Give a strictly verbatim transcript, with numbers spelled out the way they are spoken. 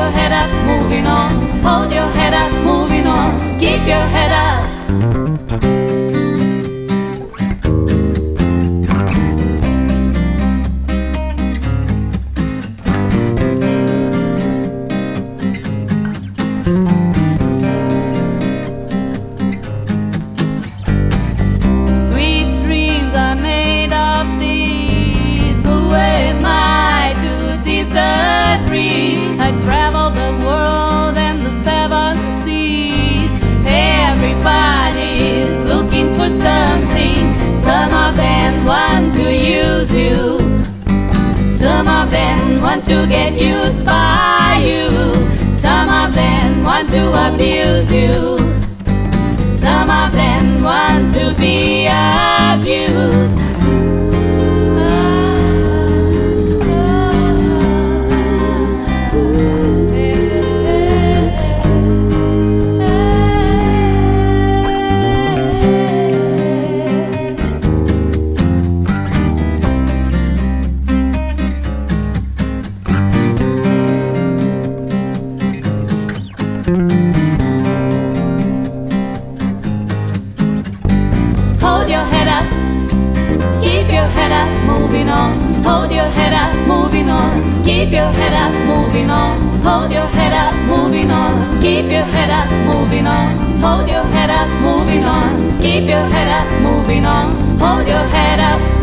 your head up, moving on. Hold your head up, moving on. Keep your head up. Sweet dreams are made of these. Who am I to disagree? I travel the world and the seven seas. Everybody's looking for something. Some of them want to use you. Some of them want to get used by you. Some of them want to abuse you. Some of them want to be abused. Hold your head up, keep your head up, moving on. Hold your head up, moving on. Keep your head up, moving on. Hold your head up, moving on. Keep your head up, moving on. Hold your head up, moving on. Keep your head up, moving on. Hold your head up.